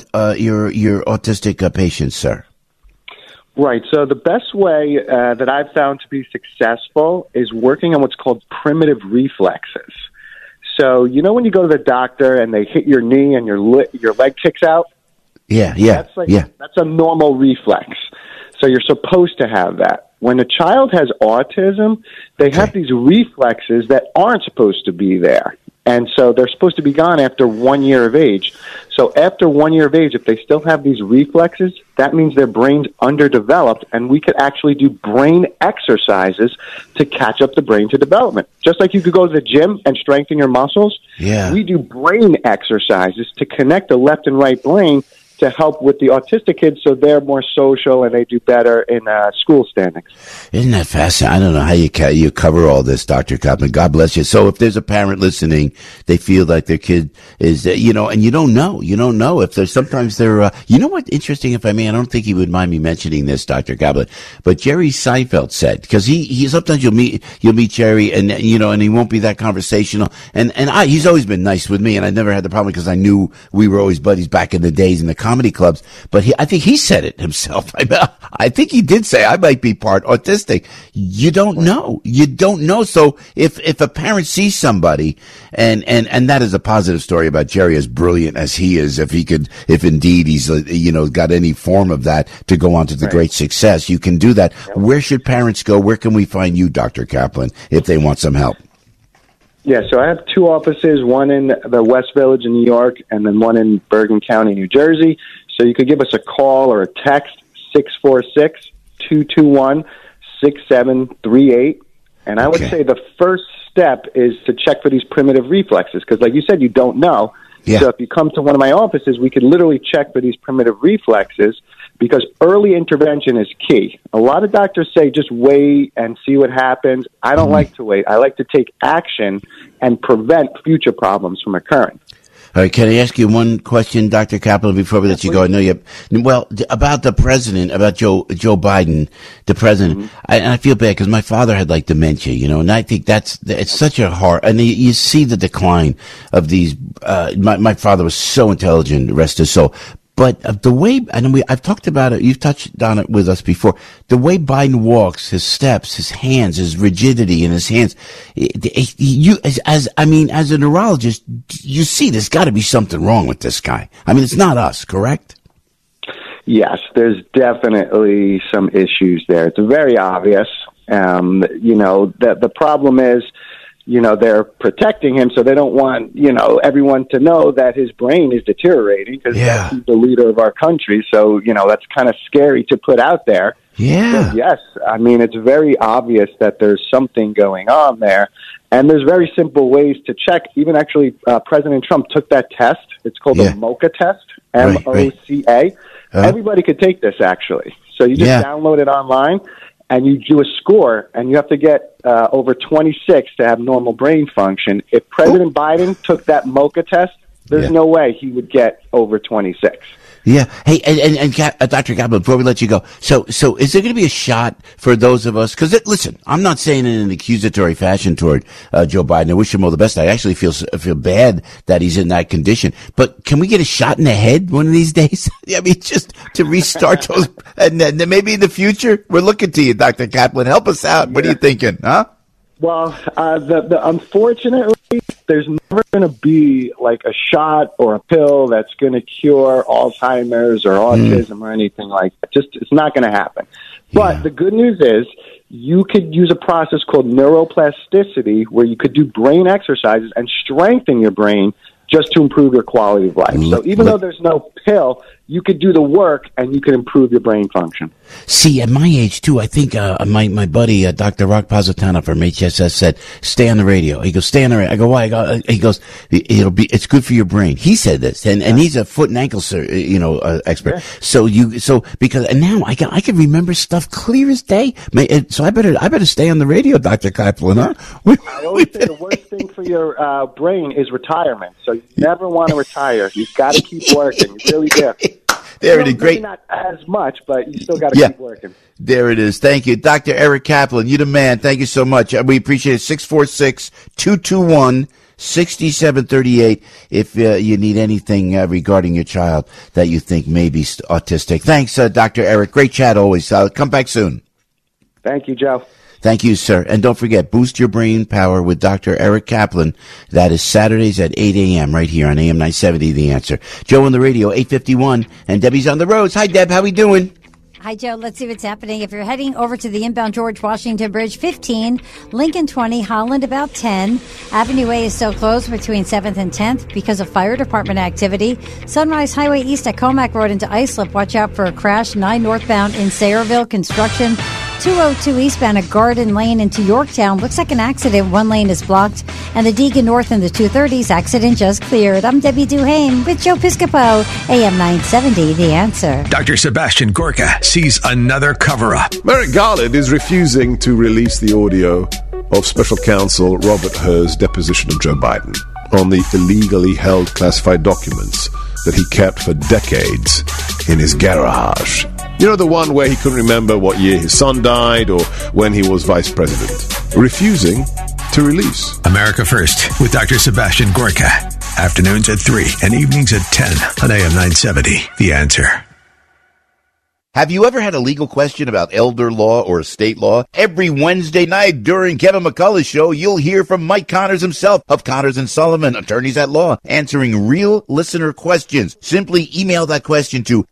[SPEAKER 5] autistic patients, sir?
[SPEAKER 17] Right. So the best way that I've found to be successful is working on what's called primitive reflexes. So, when you go to the doctor and they hit your knee and your leg kicks out?
[SPEAKER 5] Yeah.
[SPEAKER 17] That's a normal reflex. So you're supposed to have that. When a child has autism, they have these reflexes that aren't supposed to be there. And so they're supposed to be gone after 1 year of age. So after 1 year of age, if they still have these reflexes, that means their brain's underdeveloped, and we could actually do brain exercises to catch up the brain to development. Just like you could go to the gym and strengthen your muscles, we do brain exercises to connect the left and right brain to help with the autistic kids so they're more social and they do better in school standings.
[SPEAKER 5] Isn't that fascinating? I don't know how you cover all this, Dr. Kaplan. God bless you. So if there's a parent listening, they feel like their kid is, and you don't know if there's sometimes they're, what, interesting, if I may, I don't think he would mind me mentioning this, Dr. Kaplan, but Jerry Seinfeld said, because he sometimes you'll meet Jerry and, and he won't be that conversational. And he's always been nice with me, and I never had the problem because I knew we were always buddies back in the days in the comedy clubs, but I think he said it himself. I think he did say I might be part autistic. You don't know. So if a parent sees somebody, and that is a positive story about Jerry, as brilliant as he is, if indeed he's got any form of that to go on to the great success, you can do that. Yep. Where should parents go? Where can we find you, Dr. Kaplan, if they want some help?
[SPEAKER 17] Yeah, so I have two offices, one in the West Village in New York and then one in Bergen County, New Jersey. So you could give us a call or a text, 646-221-6738. And I would say the first step is to check for these primitive reflexes because, like you said, you don't know. Yeah. So if you come to one of my offices, we could literally check for these primitive reflexes because early intervention is key. A lot of doctors say just wait and see what happens. I don't like to wait. I like to take action and prevent future problems from occurring.
[SPEAKER 5] All right, can I ask you one question, Dr. Kaplan, before we let you go? I know about the president, about Joe Biden, the president. Mm-hmm. I feel bad because my father had like dementia, and I think it's such a hard, and you see the decline of these, my father was so intelligent, rest his soul. But the way, and I've talked about it, you've touched on it with us before, the way Biden walks, his steps, his hands, his rigidity in his hands, as a neurologist, you see there's got to be something wrong with this guy. I mean, it's not us, correct?
[SPEAKER 17] Yes, there's definitely some issues there. It's very obvious. The problem is, they're protecting him, so they don't want, everyone to know that his brain is deteriorating because he's the leader of our country. So, that's kind of scary to put out there.
[SPEAKER 5] Yeah.
[SPEAKER 17] But yes, I mean, it's very obvious that there's something going on there. And there's very simple ways to check. Even actually, President Trump took that test. It's called the MOCA test, MOCA. Everybody could take this, actually. So you just download it online, and you do a score, and you have to get over 26 to have normal brain function. If President Biden took that MOCA test, there's no way he would get over 26.
[SPEAKER 5] Yeah. Hey, and Dr. Kaplan, before we let you go, so is there going to be a shot for those of us? Because listen, I'm not saying in an accusatory fashion toward Joe Biden. I wish him all the best. I actually feel bad that he's in that condition. But can we get a shot in the head one of these days? I mean, just to restart those, and then maybe in the future, we're looking to you, Dr. Kaplan. Help us out. What are you thinking, huh?
[SPEAKER 17] Well, unfortunately, there's never going to be like a shot or a pill that's going to cure Alzheimer's or autism or anything like that. It's not going to happen. But the good news is you could use a process called neuroplasticity where you could do brain exercises and strengthen your brain just to improve your quality of life. So even though there's no pill, you could do the work and you could improve your brain function.
[SPEAKER 5] See, at my age, too, I think my buddy, Dr. Rock Positano from HSS said, stay on the radio. He goes, stay on the radio. I go, why? He goes, it's good for your brain. He said this, and he's a foot and ankle, expert. Yeah. And now I can remember stuff clear as day. So I better stay on the radio, Dr. Kaplan, huh?
[SPEAKER 17] I always say the worst thing for your brain is retirement. So you never want to retire. You've got to keep working. You really do.
[SPEAKER 5] There it is. Great.
[SPEAKER 17] Not as much, but you still got to keep working.
[SPEAKER 5] There it is. Thank you. Dr. Eric Kaplan, you're the man. Thank you so much. We appreciate it. 646-221-6738 if you need anything regarding your child that you think may be autistic. Thanks, Dr. Eric. Great chat always. Come back soon.
[SPEAKER 17] Thank you, Joe.
[SPEAKER 5] Thank you, sir. And don't forget, Boost Your Brain Power with Dr. Eric Kaplan. That is Saturdays at 8 a.m. right here on AM 970, The Answer. Joe on the radio, 8:51, and Debbie's on the roads. Hi, Deb. How we doing?
[SPEAKER 7] Hi, Joe. Let's see what's happening. If you're heading over to the inbound George Washington Bridge, 15, Lincoln 20, Holland about 10. Avenue A is still closed between 7th and 10th because of fire department activity. Sunrise Highway East at Comac Road into Islip. Watch out for a crash. 9 northbound in Sayreville. Construction. 202 eastbound at Garden Lane into Yorktown. Looks like an accident. One lane is blocked. And the Deegan North in the 230s. Accident just cleared. I'm Debbie Duhane with Joe Piscopo. AM 970, The Answer.
[SPEAKER 1] Dr. Sebastian Gorka sees another cover-up.
[SPEAKER 18] Merrick Garland is refusing to release the audio of Special Counsel Robert Hur's deposition of Joe Biden on the illegally held classified documents that he kept for decades in his garage. You know, the one where he couldn't remember what year his son died or when he was vice president. Refusing to release.
[SPEAKER 1] America First with Dr. Sebastian Gorka. Afternoons at 3 and evenings at 10 on AM 970. The Answer.
[SPEAKER 5] Have you ever had a legal question about elder law or estate law? Every Wednesday night during Kevin McCullough's show, you'll hear from Mike Connors himself of Connors & Sullivan, attorneys at law, answering real listener questions. Simply email that question to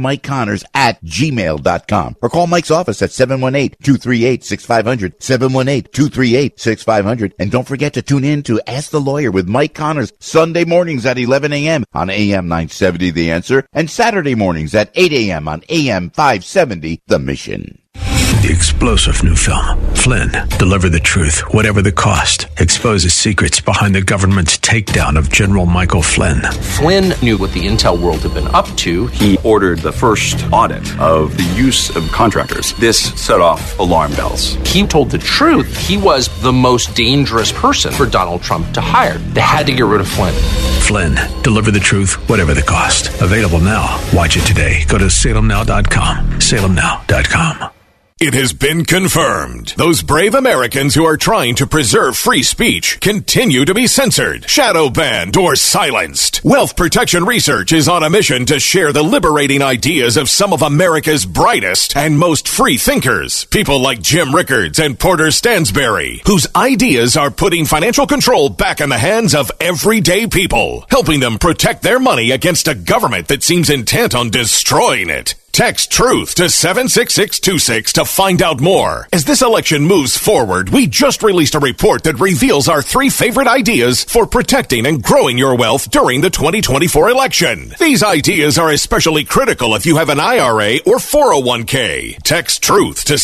[SPEAKER 5] askmikeconnors@gmail.com or call Mike's office at 718-238-6500, 718-238-6500. And don't forget to tune in to Ask the Lawyer with Mike Connors, Sunday mornings at 11 a.m. on AM 970 The Answer, and Saturday mornings at 8 a.m. on AM 570 The Mission.
[SPEAKER 1] The explosive new film, Flynn, Deliver the Truth, Whatever the Cost, exposes secrets behind the government's takedown of General Michael Flynn.
[SPEAKER 2] Flynn knew what the intel world had been up to.
[SPEAKER 3] He ordered the first audit of the use of contractors. This set off alarm bells.
[SPEAKER 2] He told the truth. He was the most dangerous person for Donald Trump to hire. They had to get rid of Flynn.
[SPEAKER 1] Flynn, Deliver the Truth, Whatever the Cost. Available now. Watch it today. Go to salemnow.com. salemnow.com.
[SPEAKER 19] It has been confirmed. Those brave Americans who are trying to preserve free speech continue to be censored, shadow banned, or silenced. Wealth Protection Research is on a mission to share the liberating ideas of some of America's brightest and most free thinkers. People like Jim Rickards and Porter Stansberry, whose ideas are putting financial control back in the hands of everyday people, helping them protect their money against a government that seems intent on destroying it. Text TRUTH to 76626 to find out more. As this election moves forward, we just released a report that reveals our 3 favorite ideas for protecting and growing your wealth during the 2024 election. These ideas are especially critical if you have an IRA or 401k. Text TRUTH to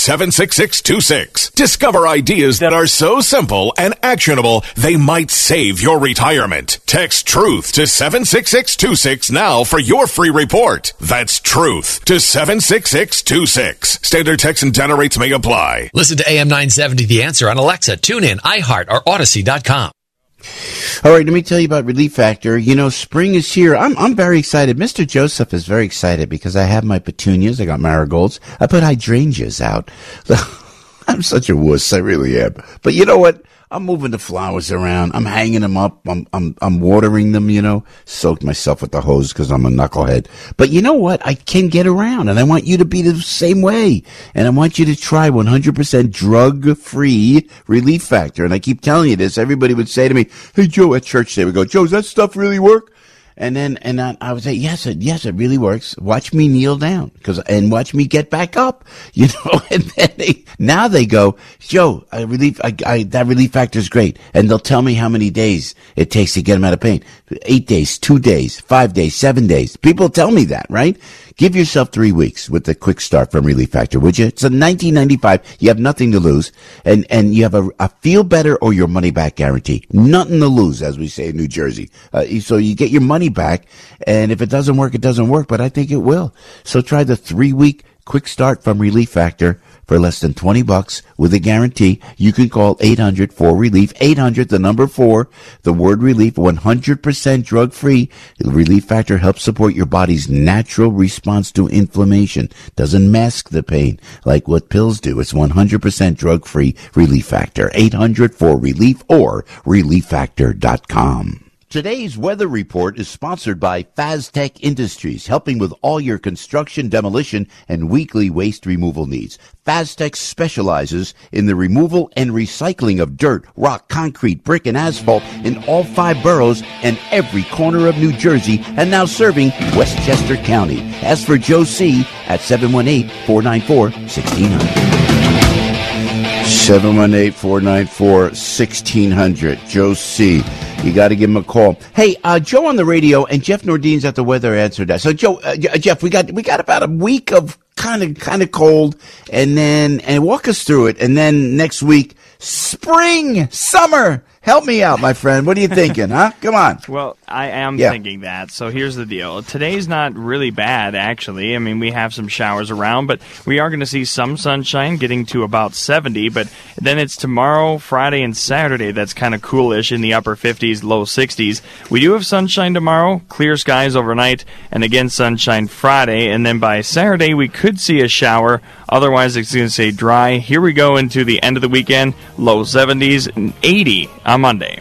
[SPEAKER 19] 76626. Discover ideas that are so simple and actionable they might save your retirement. Text TRUTH to 76626 now for your free report. That's TRUTH to 76626. Standard text and data rates may apply.
[SPEAKER 11] Listen to AM 970 The Answer on Alexa, TuneIn, iHeart, or Odyssey.com.
[SPEAKER 5] All right, let me tell you about Relief Factor. You know, spring is here. I'm very excited. Mr. Joseph is very excited because I have my petunias. I got marigolds. I put hydrangeas out. I'm such a wuss. I really am. But you know what? I'm moving the flowers around. I'm hanging them up. I'm watering them, you know. Soaked myself with the hose because I'm a knucklehead. But you know what? I can get around, and I want you to be the same way. And I want you to try 100% drug-free Relief Factor. And I keep telling you this. Everybody would say to me, "Hey, Joe," at church they would go, "Joe, does that stuff really work?" And then, I would say, yes, it really works. Watch me kneel down and watch me get back up, you know, and then now they go, "Joe, that Relief Factor is great." And they'll tell me how many days it takes to get them out of pain. 8 days, 2 days, 5 days, 7 days. People tell me that, right? Give yourself 3 weeks with the quick start from Relief Factor, would you? It's a $19.95. You have nothing to lose. And you have a feel better or your money back guarantee. Nothing to lose, as we say in New Jersey. So you get your money back. And if it doesn't work, it doesn't work. But I think it will. So try the 3-week quick start from Relief Factor for less than $20 with a guarantee. You can call 800-4RELIEF, 800, the number 4, the word relief, 100% drug-free. Relief Factor helps support your body's natural response to inflammation. Doesn't mask the pain like what pills do. It's 100% drug-free Relief Factor. 800-4RELIEF or ReliefFactor.com. Today's weather report is sponsored by Faztech Industries, helping with all your construction, demolition, and weekly waste removal needs. Faztech specializes in the removal and recycling of dirt, rock, concrete, brick, and asphalt in all 5 boroughs and every corner of New Jersey, and now serving Westchester County. Ask for Joe C. at 718-494-1600. 718-494-1600. Joe C. You got to give him a call. Hey, Joe on the radio, and Jeff Nordine's at the Weather Answer Desk. So, Joe, Jeff, we got about a week of kind of cold, and walk us through it. And then next week, spring, summer. Help me out, my friend. What are you thinking, huh? Come on.
[SPEAKER 20] Well, I am thinking that. So here's the deal. Today's not really bad, actually. I mean, we have some showers around, but we are going to see some sunshine getting to about 70. But then it's tomorrow, Friday, and Saturday that's kind of coolish in the upper 50s, low 60s. We do have sunshine tomorrow, clear skies overnight, and again sunshine Friday. And then by Saturday, we could see a shower. Otherwise, it's going to stay dry. Here we go into the end of the weekend, low 70s and 80 on Monday.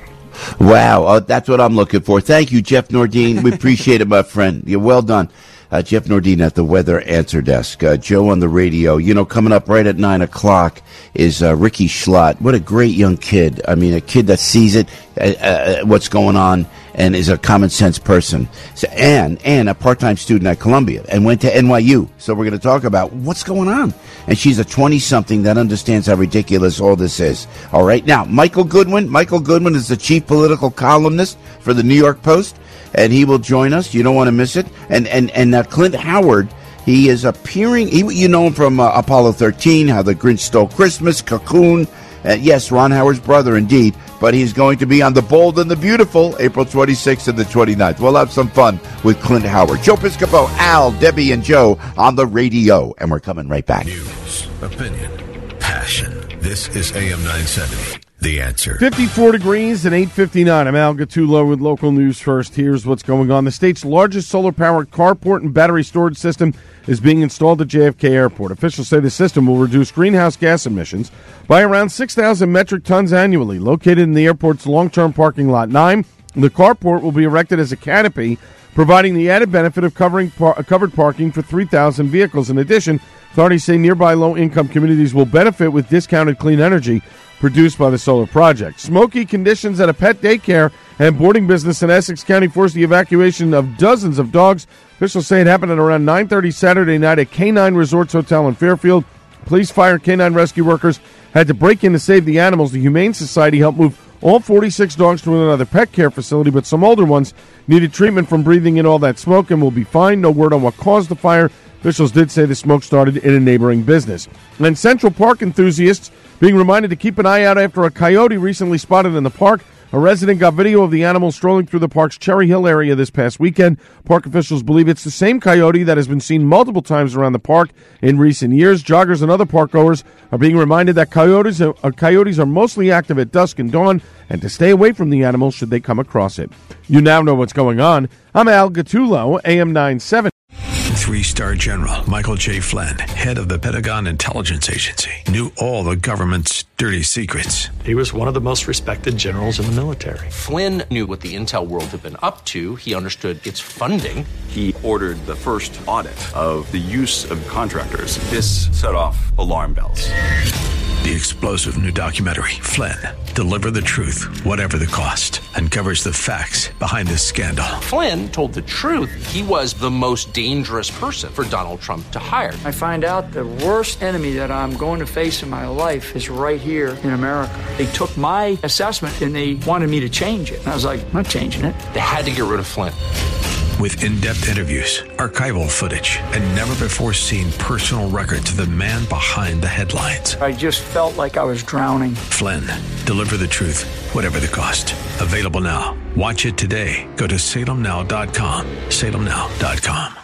[SPEAKER 5] Wow, that's what I'm looking for. Thank you, Jeff Nordine. We appreciate it, my friend. You're well done. Jeff Nordine at the Weather Answer Desk. Joe on the radio. You know, coming up right at 9 o'clock is Ricky Schlott. What a great young kid. I mean, a kid that sees it, what's going on, and is a common sense person. So, and a part-time student at Columbia and went to NYU. So we're going to talk about what's going on. And she's a 20-something that understands how ridiculous all this is. All right. Now, Michael Goodwin. Michael Goodwin is the chief political columnist for the New York Post, and he will join us. You don't want to miss it. And Clint Howard, he is appearing. You know him from Apollo 13, How the Grinch Stole Christmas, Cocoon. Yes, Ron Howard's brother, indeed. But he's going to be on The Bold and the Beautiful, April 26th and the 29th. We'll have some fun with Clint Howard. Joe Piscopo, Al, Debbie, and Joe on the radio. And we're coming right back.
[SPEAKER 4] News, opinion, passion. This is AM 970. The Answer.
[SPEAKER 13] 54 degrees and 8:59. I'm Al Gattullo with local news first. Here's what's going on. The state's largest solar-powered carport and battery storage system is being installed at JFK Airport. Officials say the system will reduce greenhouse gas emissions by around 6,000 metric tons annually. Located in the airport's long-term parking lot 9, The carport will be erected as a canopy, providing the added benefit of covered parking for 3,000 vehicles. In addition, authorities say nearby low-income communities will benefit with discounted clean energy produced by the solar project. Smoky conditions at a pet daycare and boarding business in Essex County forced the evacuation of dozens of dogs. Officials say it happened at around 9:30 Saturday night at K9 Resorts Hotel in Fairfield. Police, fire, and canine rescue workers had to break in to save the animals. The Humane Society helped move all 46 dogs to another pet care facility, but some older ones needed treatment from breathing in all that smoke and will be fine. No word on what caused the fire. Officials did say the smoke started in a neighboring business. And Central Park enthusiasts being reminded to keep an eye out after a coyote recently spotted in the park. A resident got video of the animal strolling through the park's Cherry Hill area this past weekend. Park officials believe it's the same coyote that has been seen multiple times around the park in recent years. Joggers and other park goers are being reminded that coyotes are mostly active at dusk and dawn, and to stay away from the animal should they come across it. You now know what's going on. I'm Al Gattullo, AM 970.
[SPEAKER 1] 3-star General Michael J. Flynn, head of the Pentagon Intelligence Agency, knew all the government's dirty secrets.
[SPEAKER 21] He was one of the most respected generals in the military.
[SPEAKER 2] Flynn knew what the intel world had been up to. He understood its funding.
[SPEAKER 3] He ordered the first audit of the use of contractors. This set off alarm bells.
[SPEAKER 1] The explosive new documentary, Flynn, Deliver the Truth, Whatever the Cost, uncovers the facts behind this scandal.
[SPEAKER 2] Flynn told the truth. He was the most dangerous person for Donald Trump to hire.
[SPEAKER 22] I find out the worst enemy that I'm going to face in my life is right here in America. They took my assessment and they wanted me to change it. And I was like, I'm not changing it.
[SPEAKER 2] They had to get rid of Flynn.
[SPEAKER 1] With in-depth interviews, archival footage, and never-before-seen personal records of the man behind the headlines.
[SPEAKER 22] I just felt like I was drowning.
[SPEAKER 1] Flynn, Deliver the Truth, Whatever the Cost. Available now. Watch it today. Go to salemnow.com. salemnow.com.